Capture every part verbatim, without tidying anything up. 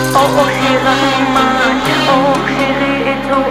عاشقم من عاشق تو.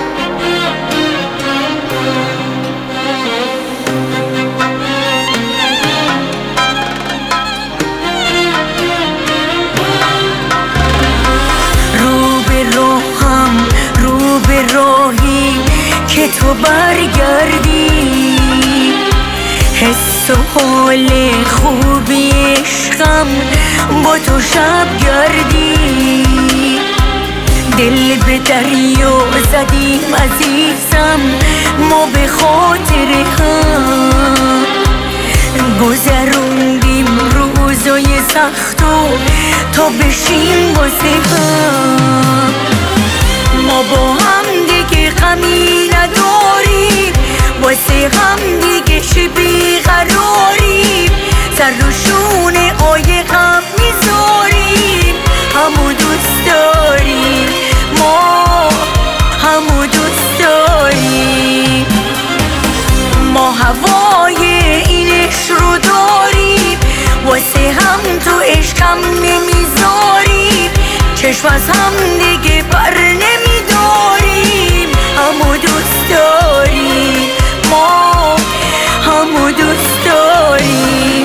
رو به راهم رو به راهی که تو برگردی، حس و حال خوبی عشقم با تو شب گردی. دل به دریا زدیم عزیزم ما به خاطر هم، گذروندیم روزای سختو تا بشیم واسه هم. ما با هم دیگه غمی نداریم، واسه هم دیگه چه بیقراریم، سر رو شونه آیه غم میذاریم. همو دوست داریم ما، همو دوست داریم ما، هوای این عشق رو داریم، واسه هم تو عشقم نمیذاریم، چشم از هم دیگه بر نمیداریم. همو دوست داریم ما، همو دوست داریم.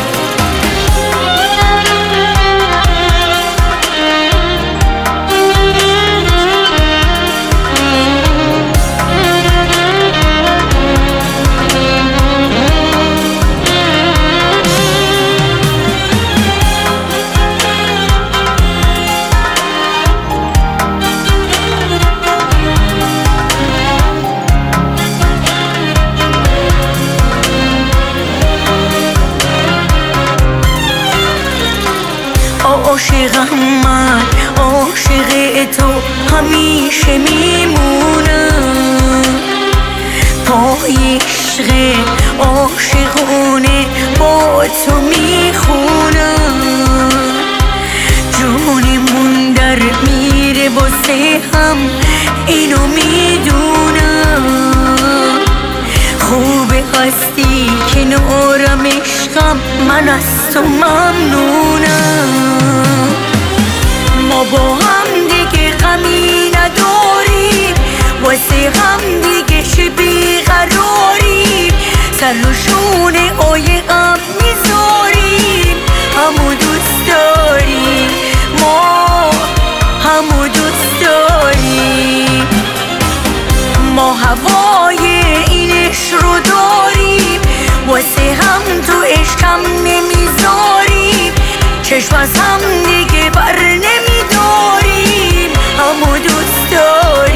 عاشقم من عاشق تو همیشه میمونم، پای عشق عاشقونه با تو میخونم. جونمون در میره واسه هم اینو میدونم، خوبه هستی کنارم عشقم من از تو ممنونم. ما با هم دیگه غمی نداریم، واسه هم دیگه چه بیقراریم، سر رو شونه آیه غم میذاریم. همو دوست داریم ما، همو دوست داریم ما، هوای این عشق رو داریم، واسه هم تو عشقم نمیذاریم، چشم از هم دیگه بر نمیداریم. همو دوست داریم